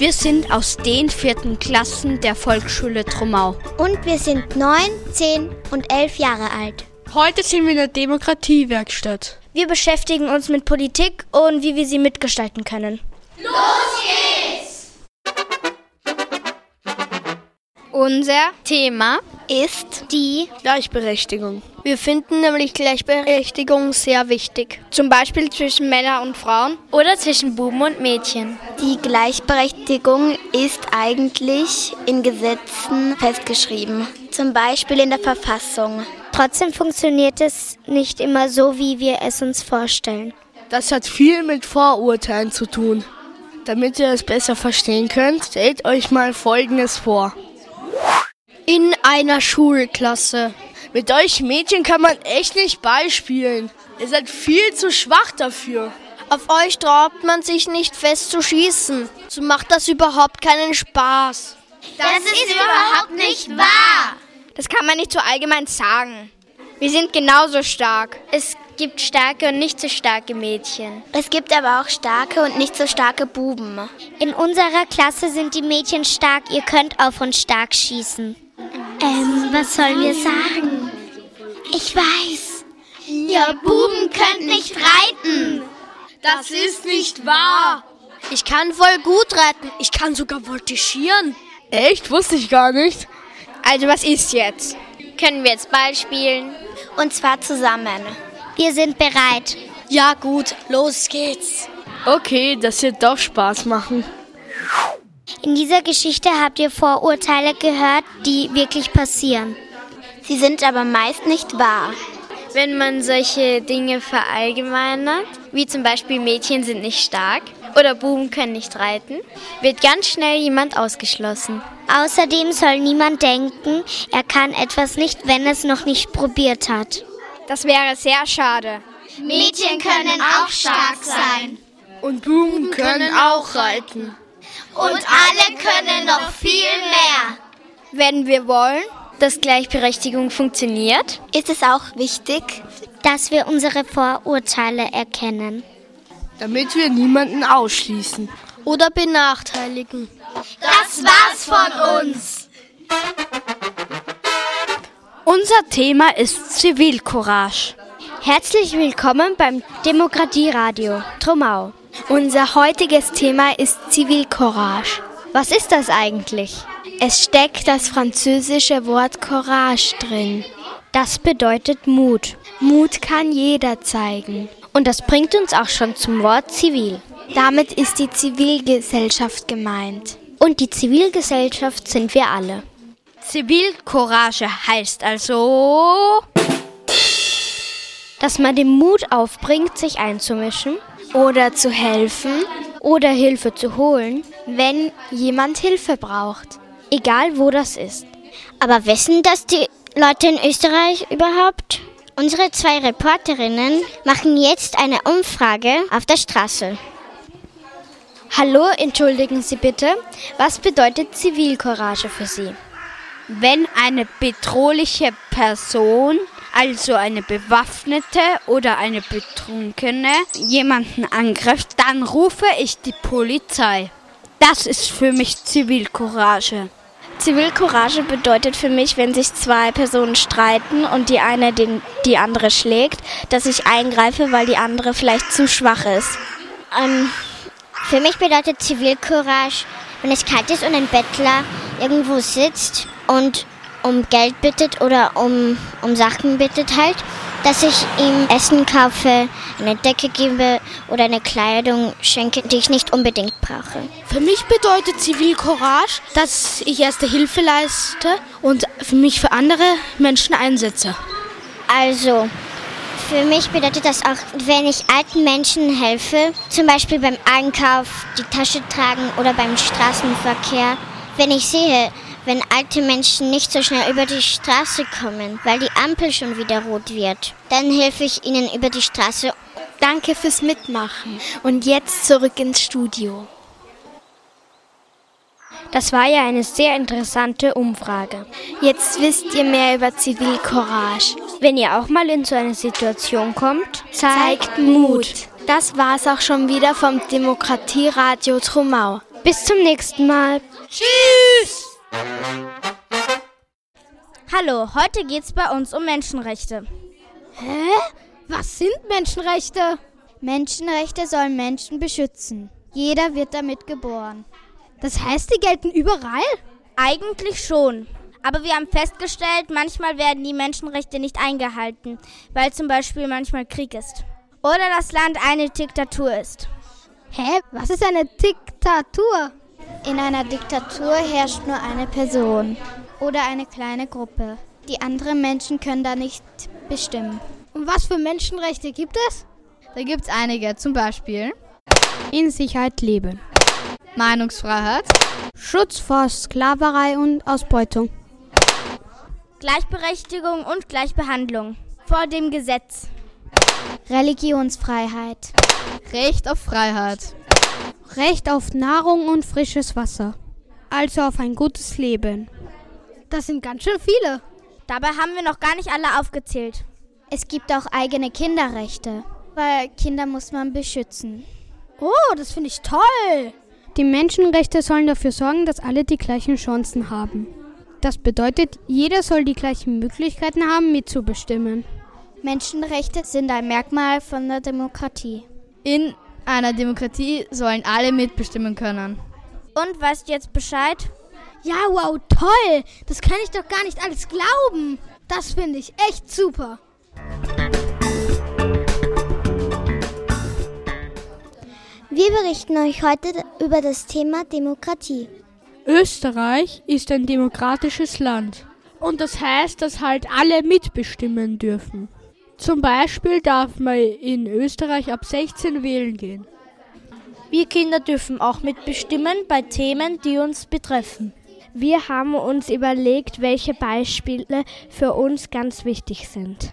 Wir sind aus den 4. Klassen der Volksschule Trumau. Und wir sind 9, 10 und 11 Jahre alt. Heute sind wir in der Demokratiewerkstatt. Wir beschäftigen uns mit Politik und wie wir sie mitgestalten können. Los geht's! Unser Thema ist die Gleichberechtigung. Wir finden nämlich Gleichberechtigung sehr wichtig. Zum Beispiel zwischen Männern und Frauen oder zwischen Buben und Mädchen. Die Gleichberechtigung ist eigentlich in Gesetzen festgeschrieben, zum Beispiel in der Verfassung. Trotzdem funktioniert es nicht immer so, wie wir es uns vorstellen. Das hat viel mit Vorurteilen zu tun. Damit ihr es besser verstehen könnt, stellt euch mal Folgendes vor. In einer Schulklasse. Mit euch Mädchen kann man echt nicht beispielen. Ihr seid viel zu schwach dafür. Auf euch traut man sich nicht fest zu schießen. So macht das überhaupt keinen Spaß. Das ist überhaupt nicht wahr. Das kann man nicht so allgemein sagen. Wir sind genauso stark. Es gibt starke und nicht so starke Mädchen. Es gibt aber auch starke und nicht so starke Buben. In unserer Klasse sind die Mädchen stark. Ihr könnt auf uns stark schießen. Was sollen wir sagen? Ich weiß. Ihr Buben könnt nicht reiten. Das ist nicht wahr. Ich kann voll gut reiten. Ich kann sogar voltigieren. Echt? Wusste ich gar nicht. Also was ist jetzt? Können wir jetzt Ball spielen? Und zwar zusammen. Wir sind bereit. Ja gut, los geht's. Okay, das wird doch Spaß machen. In dieser Geschichte habt ihr Vorurteile gehört, die wirklich passieren. Sie sind aber meist nicht wahr. Wenn man solche Dinge verallgemeinert, wie zum Beispiel Mädchen sind nicht stark oder Buben können nicht reiten, wird ganz schnell jemand ausgeschlossen. Außerdem soll niemand denken, er kann etwas nicht, wenn er es noch nicht probiert hat. Das wäre sehr schade. Mädchen können auch stark sein. Und Buben können auch reiten. Und alle können noch viel mehr. Wenn wir wollen, dass Gleichberechtigung funktioniert, ist es auch wichtig, dass wir unsere Vorurteile erkennen. Damit wir niemanden ausschließen. Oder benachteiligen. Das war's von uns. Unser Thema ist Zivilcourage. Herzlich willkommen beim Demokratieradio Trumau. Unser heutiges Thema ist Zivilcourage. Was ist das eigentlich? Es steckt das französische Wort Courage drin. Das bedeutet Mut. Mut kann jeder zeigen. Und das bringt uns auch schon zum Wort Zivil. Damit ist die Zivilgesellschaft gemeint. Und die Zivilgesellschaft sind wir alle. Zivilcourage heißt also, dass man den Mut aufbringt, sich einzumischen oder zu helfen oder Hilfe zu holen, wenn jemand Hilfe braucht. Egal wo das ist. Aber wissen das die Leute in Österreich überhaupt? Unsere 2 Reporterinnen machen jetzt eine Umfrage auf der Straße. Hallo, entschuldigen Sie bitte, was bedeutet Zivilcourage für Sie? Wenn eine bedrohliche Person, also eine Bewaffnete oder eine Betrunkene, jemanden angreift, dann rufe ich die Polizei. Das ist für mich Zivilcourage. Zivilcourage bedeutet für mich, wenn sich 2 Personen streiten und die eine die andere schlägt, dass ich eingreife, weil die andere vielleicht zu schwach ist. Für mich bedeutet Zivilcourage, wenn es kalt ist und ein Bettler irgendwo sitzt und um Geld bittet oder um Sachen bittet halt, dass ich ihm Essen kaufe, eine Decke gebe oder eine Kleidung schenke, die ich nicht unbedingt brauche. Für mich bedeutet Zivilcourage, dass ich erste Hilfe leiste und mich für andere Menschen einsetze. Also, für mich bedeutet das auch, wenn ich alten Menschen helfe, zum Beispiel beim Einkauf, die Tasche tragen oder beim Straßenverkehr, wenn ich sehe, wenn alte Menschen nicht so schnell über die Straße kommen, weil die Ampel schon wieder rot wird, dann helfe ich ihnen über die Straße. Danke fürs Mitmachen. Und jetzt zurück ins Studio. Das war ja eine sehr interessante Umfrage. Jetzt wisst ihr mehr über Zivilcourage. Wenn ihr auch mal in so eine Situation kommt, zeigt Mut. Das war's auch schon wieder vom Demokratieradio Trumau. Bis zum nächsten Mal. Tschüss! Hallo, heute geht's bei uns um Menschenrechte. Hä? Was sind Menschenrechte? Menschenrechte sollen Menschen beschützen. Jeder wird damit geboren. Das heißt, die gelten überall? Eigentlich schon. Aber wir haben festgestellt, manchmal werden die Menschenrechte nicht eingehalten, weil zum Beispiel manchmal Krieg ist. Oder das Land eine Diktatur ist. Hä? Was ist eine Diktatur? In einer Diktatur herrscht nur eine Person oder eine kleine Gruppe. Die anderen Menschen können da nicht bestimmen. Und was für Menschenrechte gibt es? Da gibt es einige, zum Beispiel in Sicherheit leben, Meinungsfreiheit, Schutz vor Sklaverei und Ausbeutung, Gleichberechtigung und Gleichbehandlung vor dem Gesetz, Religionsfreiheit, Recht auf Freiheit, Recht auf Nahrung und frisches Wasser, also auf ein gutes Leben. Das sind ganz schön viele. Dabei haben wir noch gar nicht alle aufgezählt. Es gibt auch eigene Kinderrechte, weil Kinder muss man beschützen. Oh, das finde ich toll. Die Menschenrechte sollen dafür sorgen, dass alle die gleichen Chancen haben. Das bedeutet, jeder soll die gleichen Möglichkeiten haben, mitzubestimmen. Menschenrechte sind ein Merkmal von der Demokratie. In einer Demokratie sollen alle mitbestimmen können. Und weißt du jetzt Bescheid? Ja, wow, toll. Das kann ich doch gar nicht alles glauben. Das finde ich echt super. Wir berichten euch heute über das Thema Demokratie. Österreich ist ein demokratisches Land. Und das heißt, dass halt alle mitbestimmen dürfen. Zum Beispiel darf man in Österreich ab 16 wählen gehen. Wir Kinder dürfen auch mitbestimmen bei Themen, die uns betreffen. Wir haben uns überlegt, welche Beispiele für uns ganz wichtig sind.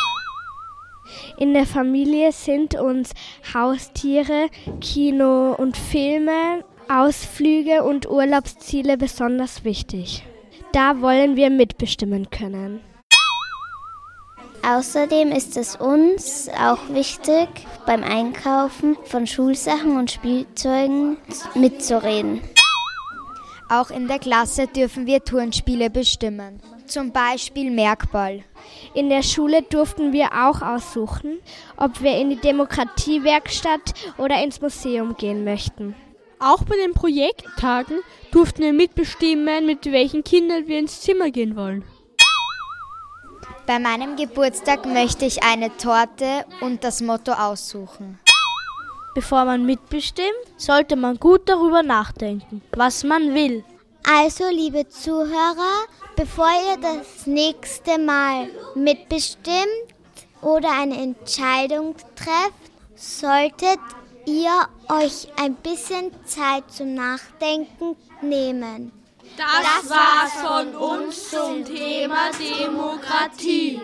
In der Familie sind uns Haustiere, Kino und Filme, Ausflüge und Urlaubsziele besonders wichtig. Da wollen wir mitbestimmen können. Außerdem ist es uns auch wichtig, beim Einkaufen von Schulsachen und Spielzeugen mitzureden. Auch in der Klasse dürfen wir Turnspiele bestimmen. Zum Beispiel Merkball. In der Schule durften wir auch aussuchen, ob wir in die Demokratiewerkstatt oder ins Museum gehen möchten. Auch bei den Projekttagen durften wir mitbestimmen, mit welchen Kindern wir ins Zimmer gehen wollen. Bei meinem Geburtstag möchte ich eine Torte und das Motto aussuchen. Bevor man mitbestimmt, sollte man gut darüber nachdenken, was man will. Also, liebe Zuhörer, bevor ihr das nächste Mal mitbestimmt oder eine Entscheidung trefft, solltet ihr euch ein bisschen Zeit zum Nachdenken nehmen. Das war's von uns zum Thema Demokratie.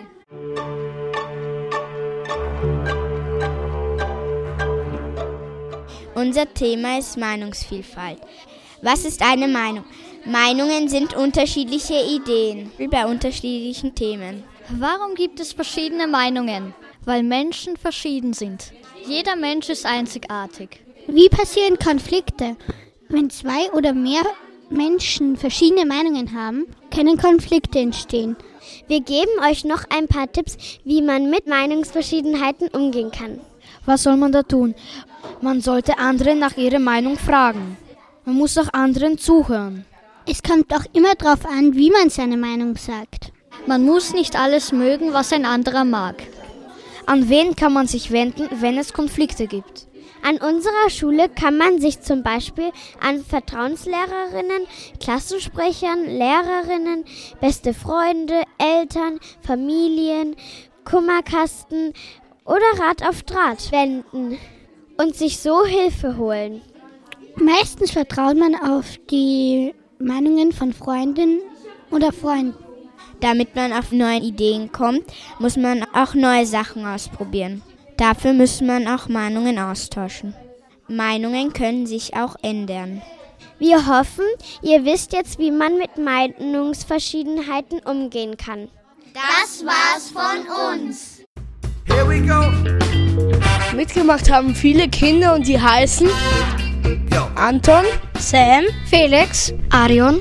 Unser Thema ist Meinungsvielfalt. Was ist eine Meinung? Meinungen sind unterschiedliche Ideen bei unterschiedlichen Themen. Warum gibt es verschiedene Meinungen? Weil Menschen verschieden sind. Jeder Mensch ist einzigartig. Wie passieren Konflikte? Wenn zwei oder mehr Menschen verschiedene Meinungen haben, können Konflikte entstehen. Wir geben euch noch ein paar Tipps, wie man mit Meinungsverschiedenheiten umgehen kann. Was soll man da tun? Man sollte andere nach ihrer Meinung fragen. Man muss auch anderen zuhören. Es kommt auch immer darauf an, wie man seine Meinung sagt. Man muss nicht alles mögen, was ein anderer mag. An wen kann man sich wenden, wenn es Konflikte gibt? An unserer Schule kann man sich zum Beispiel an Vertrauenslehrerinnen, Klassensprechern, Lehrerinnen, beste Freunde, Eltern, Familien, Kummerkasten oder Rat auf Draht wenden und sich so Hilfe holen. Meistens vertraut man auf die Meinungen von Freundinnen oder Freunden. Damit man auf neue Ideen kommt, muss man auch neue Sachen ausprobieren. Dafür muss man auch Meinungen austauschen. Meinungen können sich auch ändern. Wir hoffen, ihr wisst jetzt, wie man mit Meinungsverschiedenheiten umgehen kann. Das war's von uns. Here we go. Mitgemacht haben viele Kinder und die heißen Anton, Sam, Felix, Arion,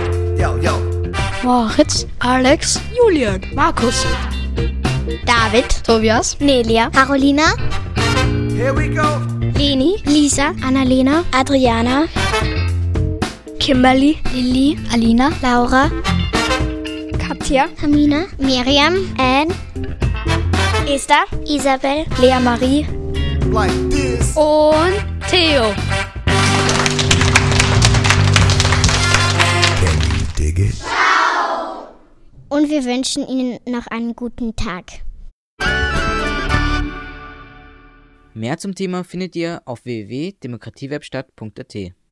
Moritz, Alex, Julian, Markus, David, Tobias, Nelia, Carolina, Leni, Lisa, Annalena, Adriana, Kimberly, Lilly, Alina, Laura, Katja, Tamina, Miriam, Anne, Esther, Isabel, Lea Marie und Theo. Und wir wünschen Ihnen noch einen guten Tag. Mehr zum Thema findet ihr auf www.demokratiewerkstatt.at.